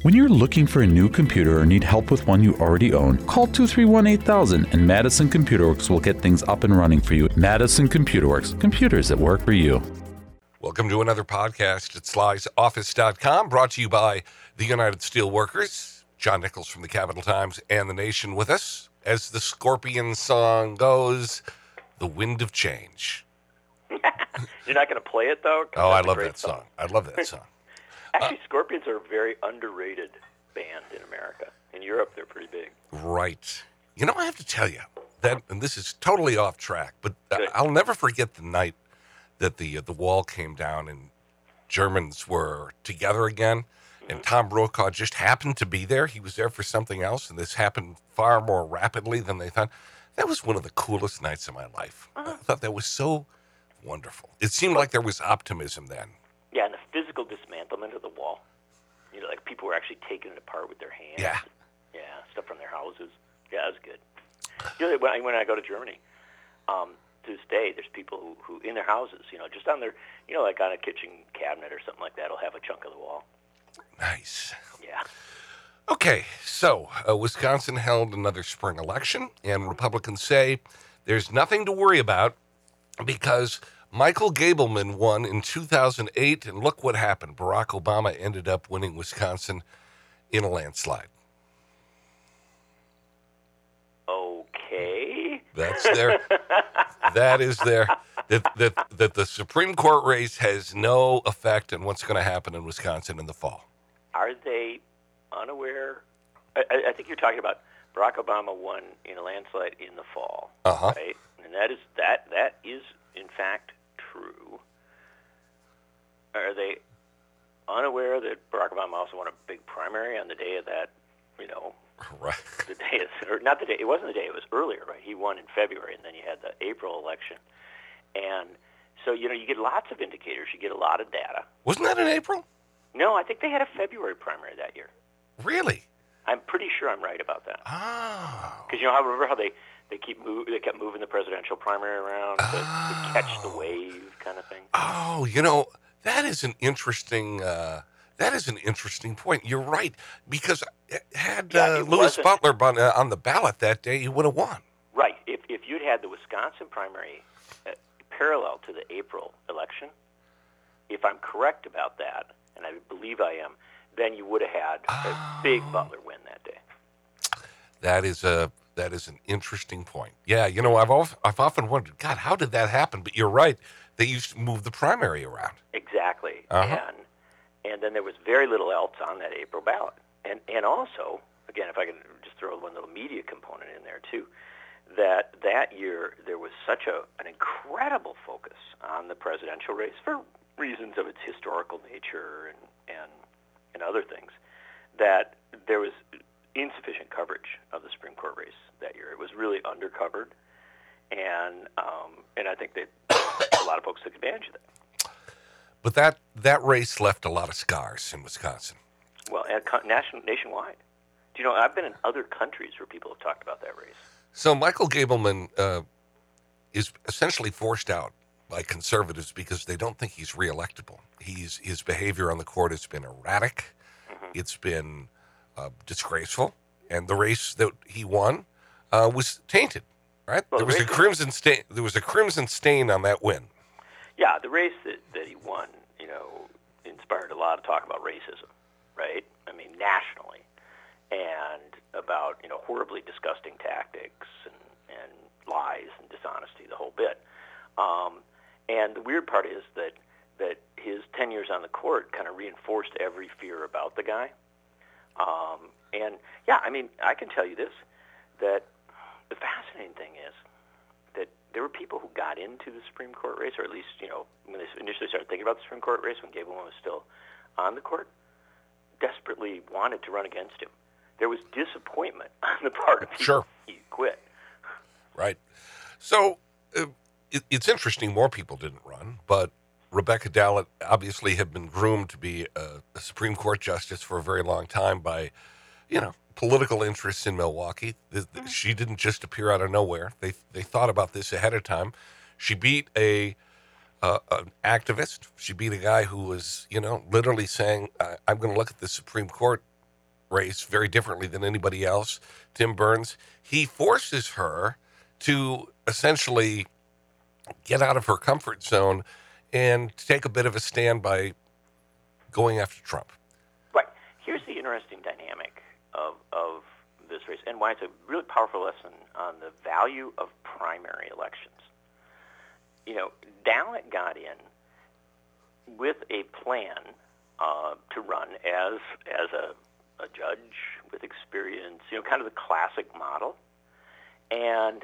When you're looking for a new computer or need help with one you already own, call 231-8000 and Madison Computer Works will get things up and running for you. Madison Computer Works, computers that work for you. Welcome to another podcast at Sly'sOffice.com, brought to you by the United Steelworkers. John Nichols from the Capital Times and The Nation with us. As the Scorpion song goes, the wind of change. You're not going to play it, though? Oh, I love that song. I love that song. Actually, Scorpions are a very underrated band in America. In Europe, they're pretty big. Right. You know, I have to tell you, that, and this is totally off track, but I'll never forget the night that the wall came down and Germans were together again, and Tom Brokaw just happened to be there. He was there for something else, and this happened far more rapidly than they thought. That was one of the coolest nights of my life. I thought that was so wonderful. It seemed like there was optimism then. Yeah, and the physical dismantlement of the wall. You know, like people were actually taking it apart with their hands. Yeah. Yeah, stuff from their houses. Yeah, it was good. You know, when I go to Germany, to this day, there's people who in their houses, you know, just on their, you know, like on a kitchen cabinet or something like that, will have a chunk of the wall. Nice. Yeah. Okay, so Wisconsin held another spring election, and Republicans say there's nothing to worry about because Michael Gableman won in 2008, and look what happened. Barack Obama ended up winning Wisconsin in a landslide. Okay. That is there. That the Supreme Court race has no effect on what's going to happen in Wisconsin in the fall. Are they unaware? I think you're talking about Barack Obama won in a landslide in the fall, right? And that is in fact true. Are they unaware that Barack Obama also won a big primary on the day of that? You know, right? The day of, or not the day. It wasn't the day. It was earlier, right? He won in February, and then you had the April election, and so you know you get lots of indicators. You get a lot of data. Wasn't that in April? No, I think they had a February primary that year. Really? I'm pretty sure I'm right about that. Oh. Because you know, remember how they kept moving the presidential primary around to catch the wave kind of thing. Oh, you know, that is an interesting point. You're right, because had Louis Butler on the ballot that day, he would have won. Right. If you'd had the Wisconsin primary parallel to the April election, if I'm correct about that, and I believe I am, then you would have had a big Butler win that day. That is an interesting point. Yeah, you know, I've often wondered, God, how did that happen? But you're right. They used to move the primary around. Exactly. And then there was very little else on that April ballot. And also, again, if I can just throw one little media component in there too, that year there was such an incredible focus on the presidential race for reasons of its historical nature and other things, that there was insufficient coverage of the Supreme Court race that year. It was really undercovered, and I think that a lot of folks took advantage of that. But that race left a lot of scars in Wisconsin. Well, and nationwide. Do you know, I've been in other countries where people have talked about that race. So Michael Gableman is essentially forced out by conservatives because they don't think he's reelectable. His behavior on the court has been erratic. Mm-hmm. It's been disgraceful, and the race that he won was tainted. Right? Well, there was a crimson stain. There was a crimson stain on that win. Yeah, the race that he won, you know, inspired a lot of talk about racism, right? I mean, nationally, and about, you know, horribly disgusting tactics and lies and dishonesty, the whole bit. And the weird part is that his 10 years on the court kind of reinforced every fear about the guy. And yeah, I mean, I can tell you this, that the fascinating thing is that there were people who got into the Supreme Court race, or at least, you know, when they initially started thinking about the Supreme Court race when Gableman was still on the court, desperately wanted to run against him. There was disappointment on the part of people. Sure. He quit. Right. So it's interesting more people didn't run, but Rebecca Dallett obviously had been groomed to be a Supreme Court justice for a very long time by, you know, political interests in Milwaukee. She didn't just appear out of nowhere. They thought about this ahead of time. She beat an activist. She beat a guy who was, you know, literally saying, I'm going to look at the Supreme Court race very differently than anybody else, Tim Burns. He forces her to essentially get out of her comfort zone and take a bit of a stand by going after Trump. Right. Here's the interesting dynamic of this race and why it's a really powerful lesson on the value of primary elections. Dallatt got in with a plan to run as a judge with experience, kind of the classic model, and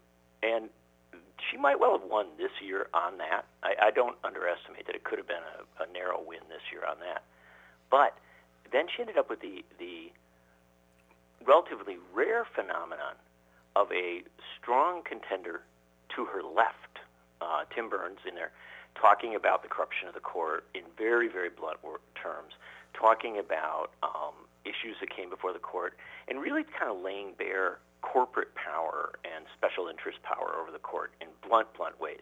she might well have won this year on that. I don't underestimate that it could have been a narrow win this year on that. But then she ended up with the relatively rare phenomenon of a strong contender to her left, Tim Burns, in there, talking about the corruption of the court in very, very blunt terms, talking about issues that came before the court, and really kind of laying bare corporate power and special interest power over the court in blunt ways.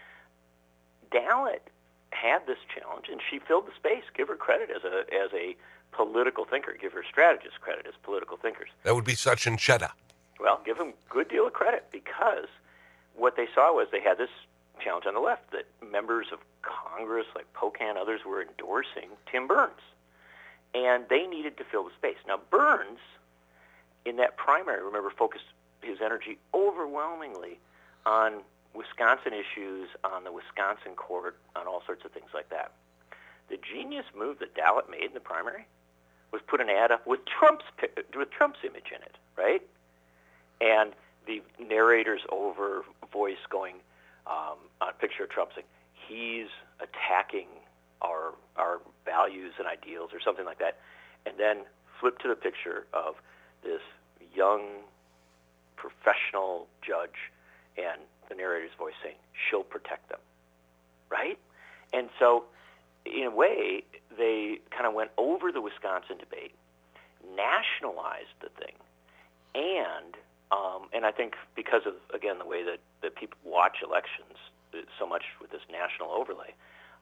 Dallatt had this challenge, and she filled the space. Give her credit as a political thinker. Give her strategists credit as political thinkers. That would be Sachin Chedda. Well, give them a good deal of credit, because what they saw was they had this challenge on the left that members of Congress like Pocan, others, were endorsing Tim Burns, and they needed to fill the space. Now, Burns, in that primary, remember, focused his energy overwhelmingly on Wisconsin issues, on the Wisconsin court, on all sorts of things like that. The genius move that Dallatt made in the primary was put an ad up with Trump's image in it, right? And the narrator's over voice going on a picture of Trump saying, he's attacking our values and ideals or something like that, and then flip to the picture of this young professional judge and the narrator's voice saying, she'll protect them, right? And so, in a way, they kind of went over the Wisconsin debate, nationalized the thing, and I think because of, again, the way that people watch elections so much with this national overlay,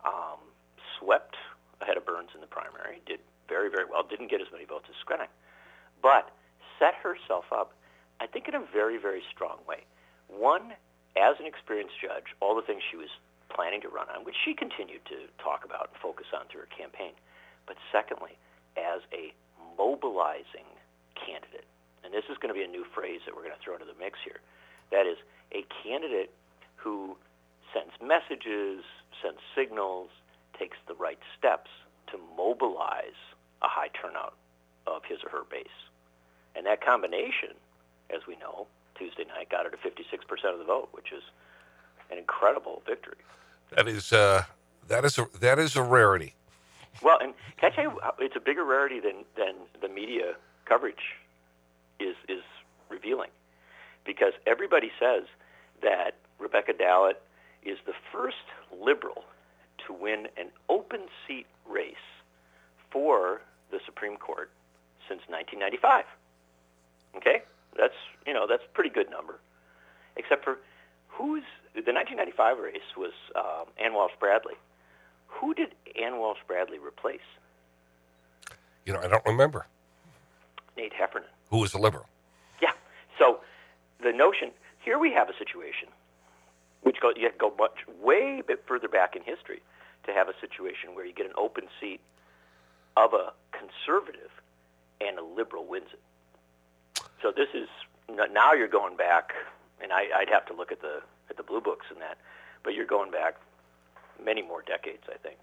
swept ahead of Burns in the primary, did very, very well, didn't get as many votes as Skrenak, but set herself up, I think, in a very, very strong way. One, as an experienced judge, all the things she was planning to run on, which she continued to talk about and focus on through her campaign, but secondly, as a mobilizing candidate. And this is going to be a new phrase that we're going to throw into the mix here. That is, a candidate who sends messages, sends signals, takes the right steps to mobilize a high turnout of his or her base. And that combination, as we know, Tuesday night got her to 56% of the vote, which is an incredible victory. That is a rarity. Well, and can I tell you, it's a bigger rarity than the media coverage is revealing, because everybody says that Rebecca Dallatt is the first liberal to win an open seat race for the Supreme Court since 1995. Okay, that's a pretty good number. Except for the 1995 race was Ann Walsh Bradley. Who did Ann Walsh Bradley replace? I don't remember. Nate Heffernan. Who was a liberal. Yeah. So the notion, here we have a situation, which you have to go way bit further back in history to have a situation where you get an open seat of a conservative and a liberal wins it. So this is, now you're going back, and I'd have to look at the blue books and that, but you're going back many more decades, I think.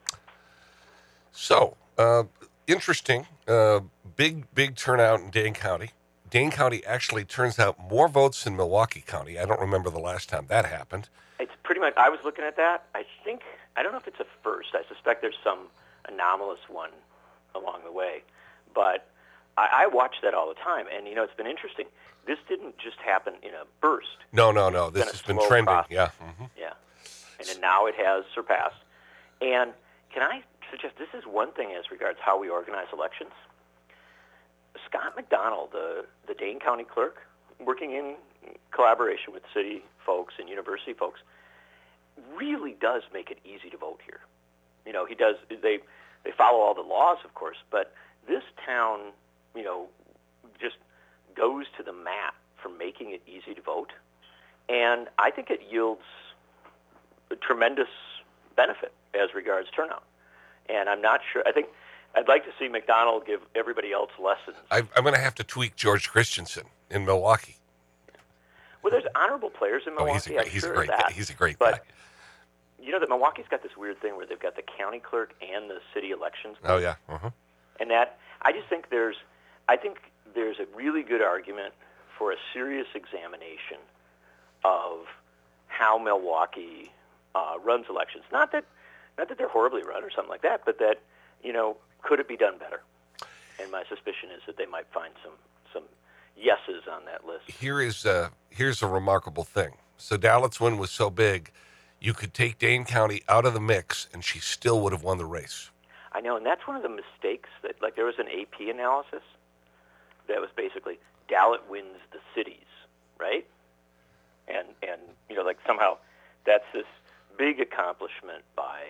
So, interesting, big turnout in Dane County. Dane County actually turns out more votes than Milwaukee County. I don't remember the last time that happened. It's pretty much, I was looking at that. I don't know if it's a first. I suspect there's some anomalous one along the way. But I watch that all the time, and, it's been interesting. This didn't just happen in a burst. No. This has been trending. Process. Yeah. Mm-hmm. Yeah. And then now it has surpassed. And can I suggest, this is one thing as regards how we organize elections. Scott McDonald, the Dane County clerk, working in collaboration with city folks and university folks, really does make it easy to vote here. He does. They follow all the laws, of course, but this town just goes to the mat for making it easy to vote. And I think it yields a tremendous benefit as regards turnout. And I'm not sure. I'd like to see McDonald give everybody else lessons. I'm going to have to tweak George Christensen in Milwaukee. Well, there's honorable players in Milwaukee. He's a great guy. But you know that Milwaukee's got this weird thing where they've got the county clerk and the city elections. Oh yeah. Uh-huh. And that I think there's a really good argument for a serious examination of how Milwaukee runs elections. Not that they're horribly run or something like that, but that could it be done better? And my suspicion is that they might find some yeses on that list. Here's a remarkable thing. So Dallett's win was so big, you could take Dane County out of the mix, and she still would have won the race. I know, and that's one of the mistakes that, like, there was an AP analysis that was basically Dallett wins the cities, right? And like somehow that's this big accomplishment by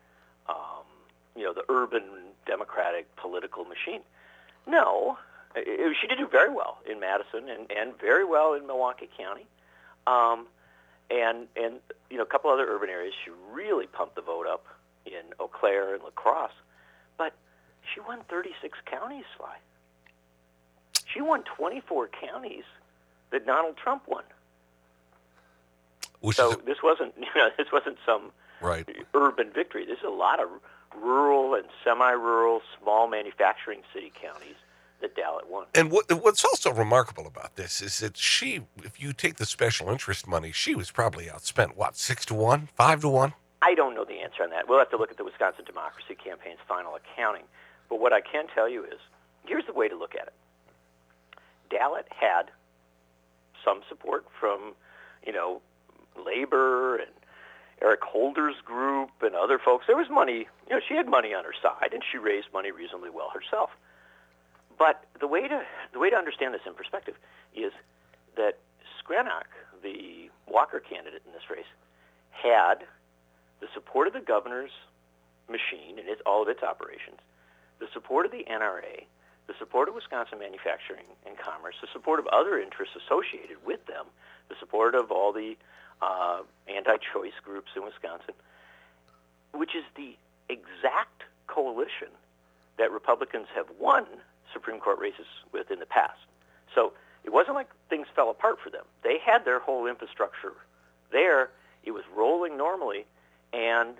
the urban Democratic political machine. No, she did do very well in Madison and very well in Milwaukee County. And a couple other urban areas, she really pumped the vote up in Eau Claire and La Crosse. But she won 36 counties, Sly. She won 24 counties that Donald Trump won. This wasn't some urban victory. This is a lot of rural and semi-rural, small manufacturing city counties that Dallett won. And what's also remarkable about this is that if you take the special interest money, she was probably outspent, 6-1, 5-1? I don't know the answer on that. We'll have to look at the Wisconsin Democracy Campaign's final accounting. But what I can tell you is, here's the way to look at it. Dallett had some support from, Labor and Eric Holder's group and other folks. There was money, she had money on her side, and she raised money reasonably well herself. But the way to understand this in perspective is that Skrenak, the Walker candidate in this race, had the support of the governor's machine and all of its operations, the support of the NRA, the support of Wisconsin Manufacturing and Commerce, the support of other interests associated with them, the support of all the anti-choice groups in Wisconsin, which is the exact coalition that Republicans have won Supreme Court races with in the past. So it wasn't like things fell apart for them. They had their whole infrastructure there. It was rolling normally, and,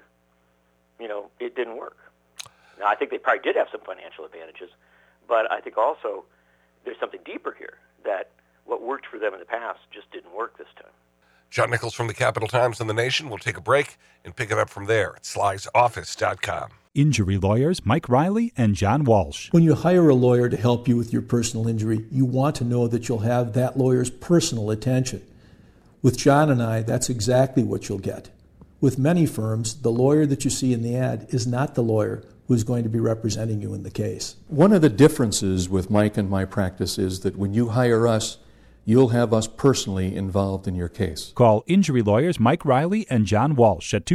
it didn't work. Now, I think they probably did have some financial advantages, but I think also there's something deeper here, that what worked for them in the past just didn't work this time. John Nichols from the Capital Times and The Nation. We'll take a break and pick it up from there at slysoffice.com. Injury lawyers Mike Riley and John Walsh. When you hire a lawyer to help you with your personal injury, you want to know that you'll have that lawyer's personal attention. With John and I, that's exactly what you'll get. With many firms, the lawyer that you see in the ad is not the lawyer who's going to be representing you in the case. One of the differences with Mike and my practice is that when you hire us, you'll have us personally involved in your case. Call injury lawyers Mike Riley and John Walsh at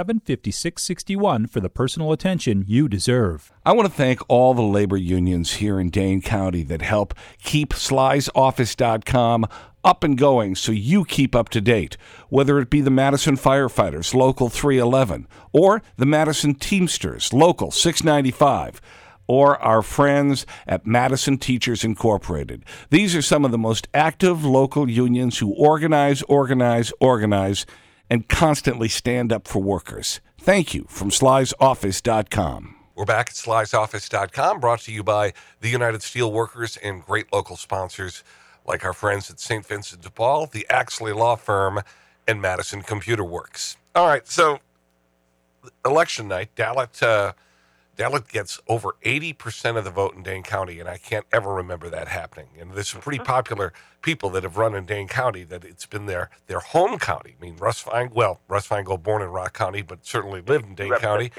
257-5661 for the personal attention you deserve. I want to thank all the labor unions here in Dane County that help keep slysoffice.com up and going so you keep up to date, whether it be the Madison Firefighters, Local 311, or the Madison Teamsters, Local 695, or our friends at Madison Teachers Incorporated. These are some of the most active local unions who organize, and constantly stand up for workers. Thank you from slysoffice.com. We're back at slysoffice.com, brought to you by the United Steelworkers and great local sponsors like our friends at St. Vincent de Paul, the Axley Law Firm, and Madison Computer Works. All right, so election night, Dallett gets over 80% of the vote in Dane County, and I can't ever remember that happening. And there's some pretty popular people that have run in Dane County that it's been their home county. I mean, Russ Feingold, born in Rock County, but certainly lived in Dane County.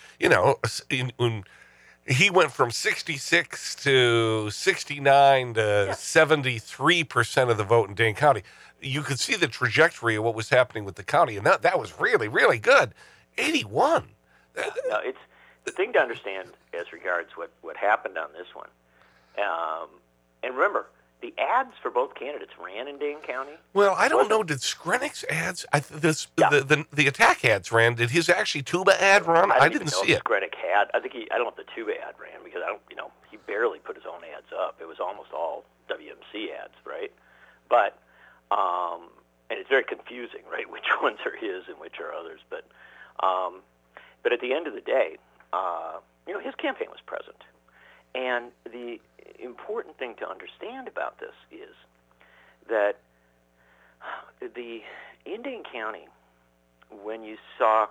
He went from 66 to 69 to 73% of the vote in Dane County. You could see the trajectory of what was happening with the county, and that was really, really good. 81. No, it's the thing to understand as regards what happened on this one. And remember, the ads for both candidates ran in Dane County. Well, I don't know. Did Skrenik's ads? The attack ads ran. Did his actually tuba ad run? I didn't see it. Skrenik had. I don't know if the tuba ad ran because he barely put his own ads up. It was almost all WMC ads, right? But and it's very confusing, right? Which ones are his and which are others. But at the end of the day, his campaign was present, and the important thing to understand about this is that in Dane County, when you saw,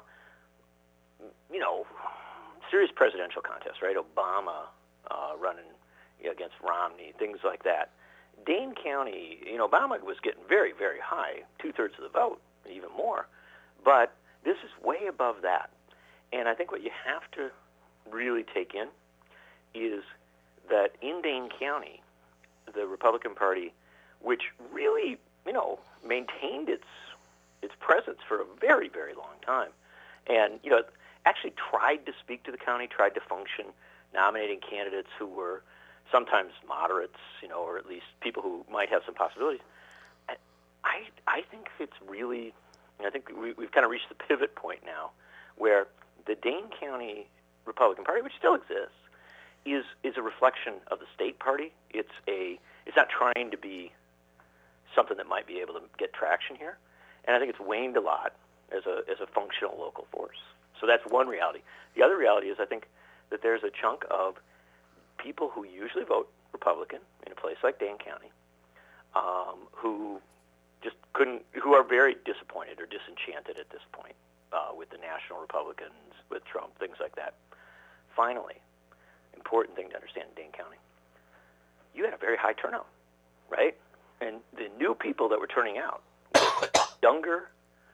serious presidential contests, right? Obama running against Romney, things like that. Dane County, Obama was getting very, very high, 2/3 of the vote, even more. But this is way above that. And I think what you have to really take in is that in Dane County, the Republican Party, which really, maintained its presence for a very, very long time, and actually tried to speak to the county, tried to function, nominating candidates who were sometimes moderates, or at least people who might have some possibilities. I think it's really, I think we've kind of reached the pivot point now, where the Dane County Republican Party, which still exists, is a reflection of the state party. It's not trying to be something that might be able to get traction here, and I think it's waned a lot as a functional local force. So that's one reality. The other reality is I think that there's a chunk of people who usually vote Republican in a place like Dane County, who just who are very disappointed or disenchanted at this point with the national Republicans, with Trump, things like that. Finally, important thing to understand in Dane County, you had a very high turnout, right? And the new people that were turning out were younger,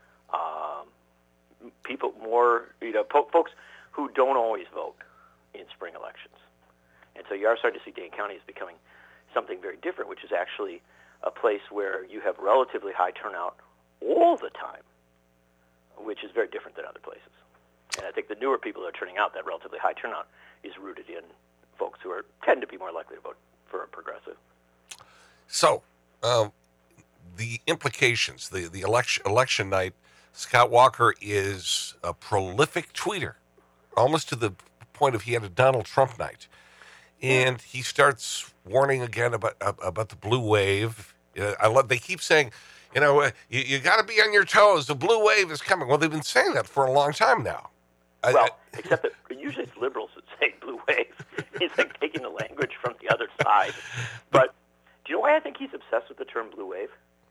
people more, folks who don't always vote in spring elections. And so you are starting to see Dane County is becoming something very different, which is actually a place where you have relatively high turnout all the time, which is very different than other places. And I think the newer people that are turning out, that relatively high turnout, is rooted in folks who tend to be more likely to vote for a progressive. So, the implications, the election night, Scott Walker is a prolific tweeter, almost to the point of he had a Donald Trump night. And he starts warning again about the blue wave. They keep saying, you got to be on your toes. The blue wave is coming. Well, they've been saying that for a long time now. Except that usually it's liberals that say blue wave. He's like taking the language from the other side. But do you know why I think he's obsessed with the term blue wave?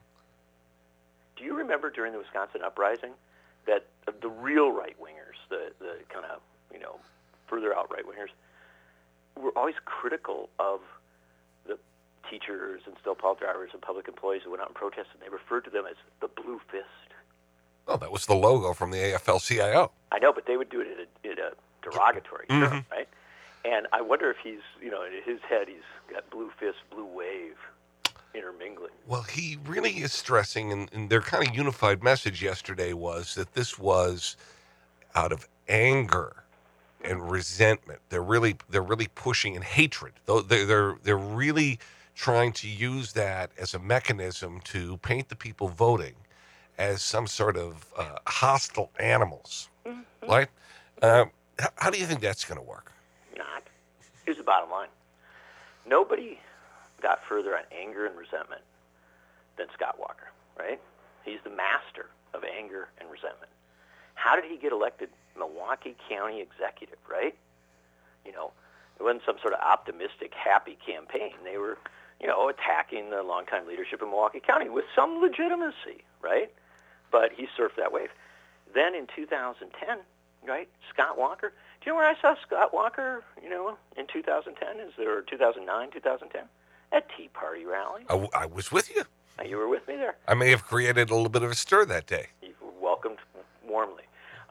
Do you remember during the Wisconsin uprising that the real right-wingers, the kind of, further out right-wingers, were always critical of the teachers and snowplow drivers and public employees who went out and protested, and they referred to them as the blue fist. Oh, that was the logo from the AFL-CIO. I know, but they would do it in a derogatory term, right? And I wonder if he's, in his head, he's got blue fist, blue wave intermingling. Well, he really is stressing, and their kind of unified message yesterday was that this was out of anger and resentment. They're really pushing in hatred. They're really trying to use that as a mechanism to paint the people voting as some sort of hostile animals, right? How do you think that's going to work? Not. Here's the bottom line. Nobody got further on anger and resentment than Scott Walker, right? He's the master of anger and resentment. How did he get elected Milwaukee County executive, right? It wasn't some sort of optimistic, happy campaign. They were, attacking the longtime leadership in Milwaukee County with some legitimacy, right? But he surfed that wave. Then in 2010, right, Scott Walker. Do you know where I saw Scott Walker, in 2010? Or 2009, 2010? At Tea Party rally. I was with you. You were with me there. I may have created a little bit of a stir that day. You were welcomed warmly.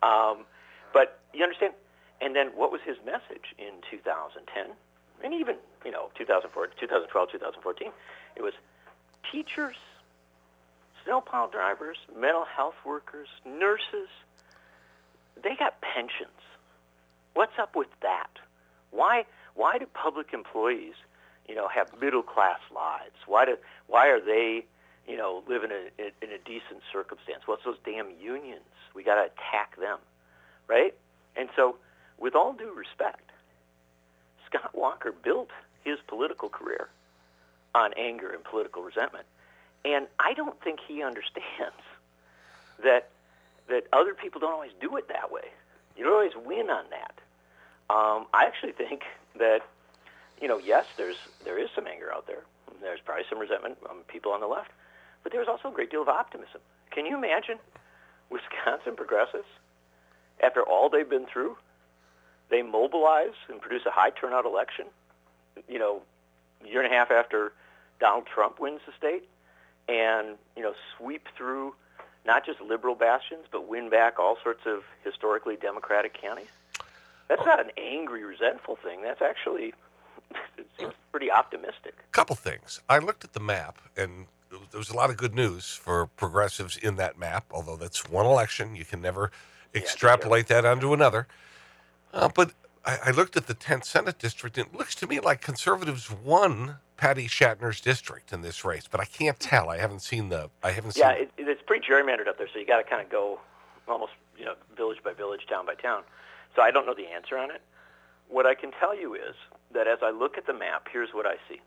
But you understand? And then what was his message in 2010? And even, 2012, 2014. It was teachers, snowplow drivers, mental health workers, nurses, they got pensions. What's up with that? Why do public employees have middle-class lives? Why are they, living in a decent circumstance? Well, it's those damn unions. We got to attack them, right? And so, with all due respect, Scott Walker built his political career on anger and political resentment. And I don't think he understands that other people don't always do it that way. You don't always win on that. I actually think that, yes, there is some anger out there. There's probably some resentment among people on the left. But there's also a great deal of optimism. Can you imagine Wisconsin progressives, after all they've been through, they mobilize and produce a high turnout election, a year and a half after Donald Trump wins the state, and, sweep through not just liberal bastions, but win back all sorts of historically Democratic counties? That's not an angry, resentful thing. That's actually, it seems pretty optimistic. Couple things. I looked at the map, and there was a lot of good news for progressives in that map, although that's one election. You can never extrapolate that onto another. But I looked at the 10th Senate district, and it looks to me like conservatives won Patty Shatner's district in this race, but I can't tell. I haven't seen. It's pretty gerrymandered up there, so you got to kind of go almost, village by village, town by town. So I don't know the answer on it. What I can tell you is that as I look at the map, here's what I see.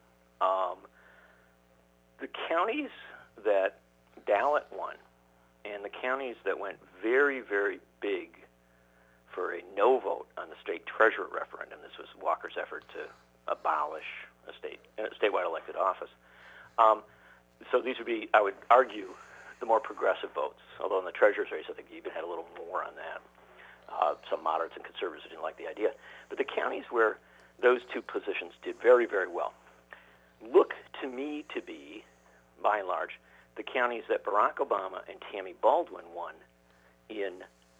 The counties that Dallet won and the counties that went very, very big for a no vote on the state treasurer referendum, this was Walker's effort to abolish a statewide elected office. So these would be, I would argue, the more progressive votes, although in the treasurer's race I think he even had a little more on that. Some moderates and conservatives didn't like the idea. But the counties where those two positions did very, very well look to me to be, by and large, the counties that Barack Obama and Tammy Baldwin won in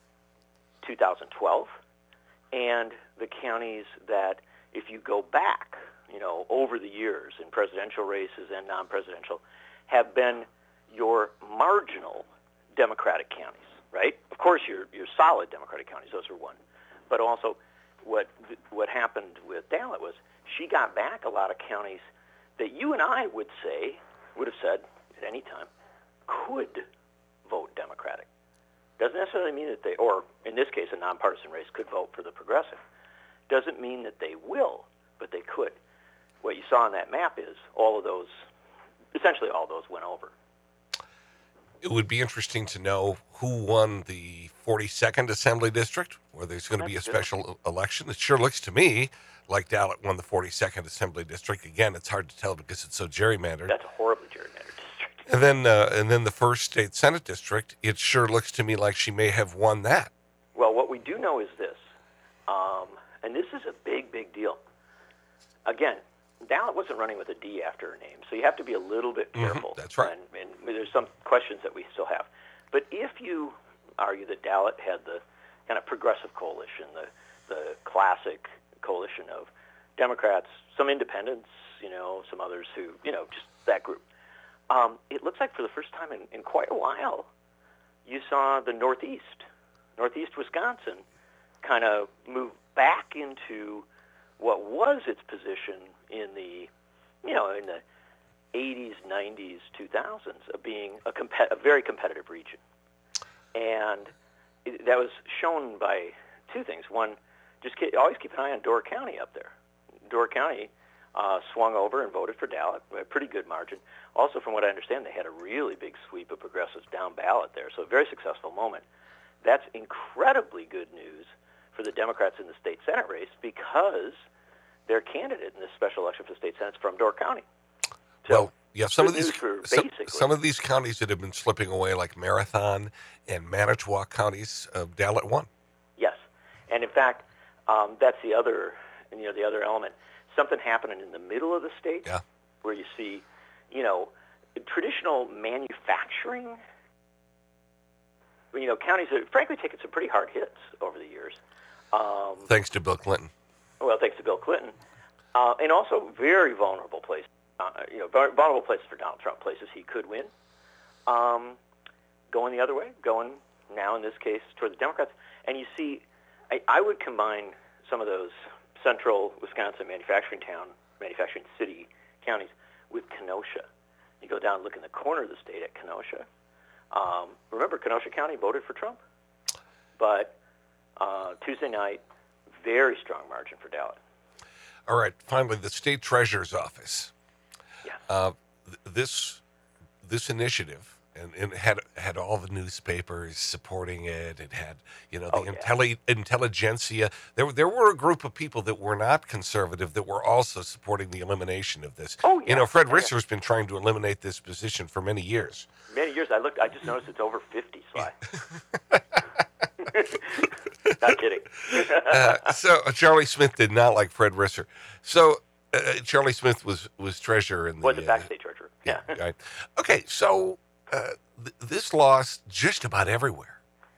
2012, and the counties that, if you go back, over the years in presidential races and non-presidential, have been your marginal Democratic counties, right? Of course, your solid Democratic counties, those are one. But also, what happened with Dallet was she got back a lot of counties that you and I would have said at any time, could vote Democratic. Doesn't necessarily mean that they, or in this case, a nonpartisan race could vote for the progressive. Doesn't mean that they will, but they could. What you saw on that map is essentially all those went over. It would be interesting to know who won the 42nd Assembly District, where there's going to be a special election. It sure looks to me like Dallet won the 42nd Assembly District. Again, it's hard to tell because it's so gerrymandered. That's a horribly gerrymandered district. And then the first state Senate district, it sure looks to me like she may have won that. Well, what we do know is this, and this is a big, big deal. Again, Dallet wasn't running with a D after her name, so you have to be a little bit careful. Mm-hmm, that's right. And there's some questions that we still have. But if you argue that Dallet had the kind of progressive coalition, the classic coalition of Democrats, some independents, some others who, just that group, it looks like for the first time in quite a while, you saw the Northeast Wisconsin, kind of move back into what was its position in the, in the 80s, 90s, 2000s of being a very competitive region. And that was shown by two things. One, always keep an eye on Door County up there. Door County swung over and voted for Dallet, a pretty good margin. Also, from what I understand, they had a really big sweep of progressives down ballot there, so a very successful moment. That's incredibly good news for the Democrats in the state Senate race because their candidate in this special election for the state Senate is from Door County. So, well, yeah, some of these counties that have been slipping away, like Marathon and Manitowoc counties, Dallet won. Yes, and in fact, that's the other element. Something happening in the middle of the state, where you see, traditional manufacturing. Counties that frankly taken some pretty hard hits over the years. Thanks to Bill Clinton. Well, thanks to Bill Clinton, and also very vulnerable places. Vulnerable places for Donald Trump, places he could win. Going the other way, going now in this case toward the Democrats, and you see, I would combine some of those central Wisconsin manufacturing manufacturing city counties with Kenosha. You go down and look in the corner of the state at Kenosha. Remember, Kenosha County voted for Trump, but Tuesday night, very strong margin for Dallas. All right, finally, the state treasurer's office. Yeah. This initiative, and it had all the newspapers supporting it. It had, the intelligentsia. There were a group of people that were not conservative that were also supporting the elimination of this. Oh, yeah. Fred Risser's been trying to eliminate this position for many years. Many years. I just noticed it's over 50, Sly. Not kidding. So Charlie Smith did not like Fred Risser. So Charlie Smith was treasurer in the... Was a backstage treasurer. Yeah. Right. Okay, so this lost just about everywhere.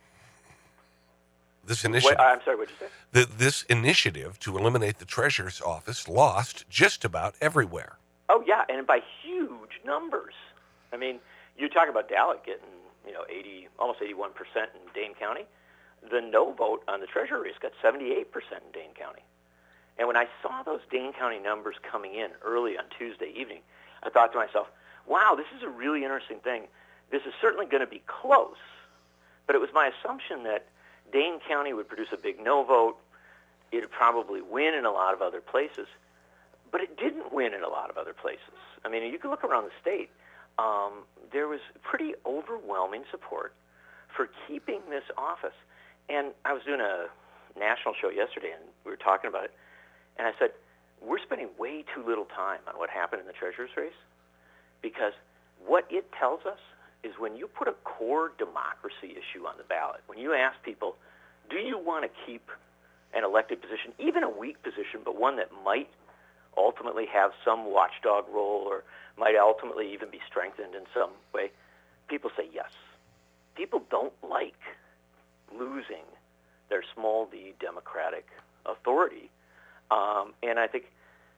This initiative... I'm sorry, what did you say? This initiative to eliminate the treasurer's office lost just about everywhere. Oh, yeah, and by huge numbers. I mean, you talk about Dallas getting, almost 81% in Dane County. The no vote on the treasurer race got 78% in Dane County. And when I saw those Dane County numbers coming in early on Tuesday evening, I thought to myself, wow, this is a really interesting thing. This is certainly going to be close, but it was my assumption that Dane County would produce a big no vote. It would probably win in a lot of other places, but it didn't win in a lot of other places. I mean, you can look around the state. There was pretty overwhelming support for keeping this office. And I was doing a national show yesterday, and we were talking about it, and I said, we're spending way too little time on what happened in the treasurer's race, because what it tells us is when you put a core democracy issue on the ballot, when you ask people, do you want to keep an elected position, even a weak position, but one that might ultimately have some watchdog role or might ultimately even be strengthened in some way, people say yes. People don't like losing their small d democratic authority. And I think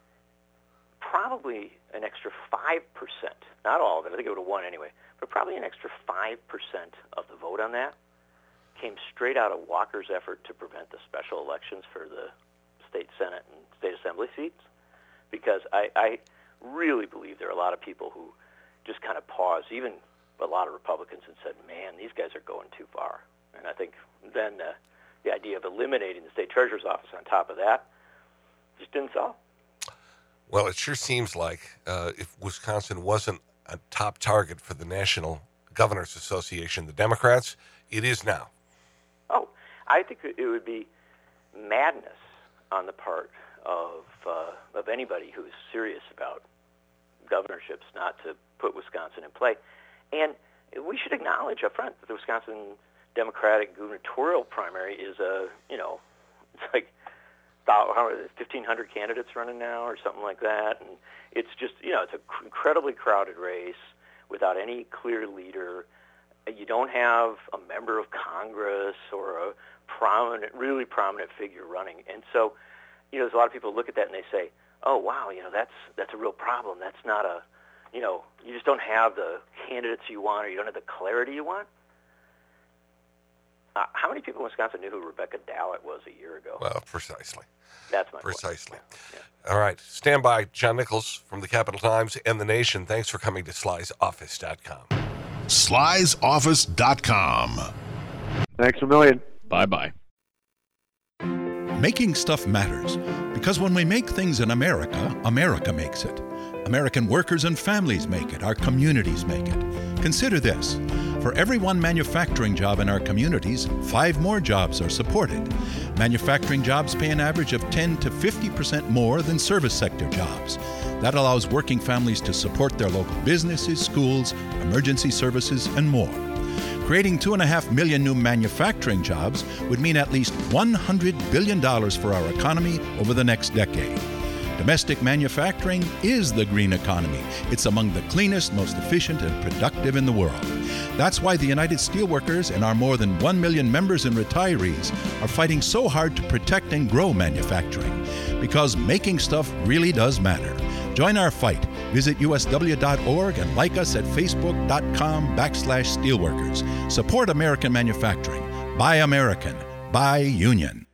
probably an extra 5%, not all of it, I think it would have won anyway, but probably an extra 5% of the vote on that came straight out of Walker's effort to prevent the special elections for the state Senate and state assembly seats, because I really believe there are a lot of people who just kind of paused, even a lot of Republicans, and said, man, these guys are going too far. And I think then the idea of eliminating the state treasurer's office on top of that just didn't sell. Well, it sure seems like if Wisconsin wasn't a top target for the National Governors Association, the Democrats, it is now. Oh, I think it would be madness on the part of anybody who's serious about governorships not to put Wisconsin in play. And we should acknowledge up front that the Wisconsin Democratic gubernatorial primary is it's like 1,500 candidates running now or something like that. And it's just, it's an incredibly crowded race without any clear leader. You don't have a member of Congress or a really prominent figure running. And so, there's a lot of people who look at that and they say, oh, wow, that's a real problem. That's not you just don't have the candidates you want, or you don't have the clarity you want. How many people in Wisconsin knew who Rebecca Dallett was a year ago? Well, precisely. That's my Precisely. Point. Yeah. All right. Stand by. John Nichols from the Capital Times and The Nation. Thanks for coming to Sly'sOffice.com. Sly'sOffice.com. Thanks a million. Bye-bye. Making stuff matters, because when we make things in America, America makes it. American workers and families make it. Our communities make it. Consider this. For every one manufacturing job in our communities, 5 more jobs are supported. Manufacturing jobs pay an average of 10 to 50% more than service sector jobs. That allows working families to support their local businesses, schools, emergency services, and more. Creating 2.5 million new manufacturing jobs would mean at least $100 billion for our economy over the next decade. Domestic manufacturing is the green economy. It's among the cleanest, most efficient, and productive in the world. That's why the United Steelworkers and our more than 1 million members and retirees are fighting so hard to protect and grow manufacturing. Because making stuff really does matter. Join our fight. Visit usw.org and like us at facebook.com/steelworkers. Support American manufacturing. Buy American. Buy Union.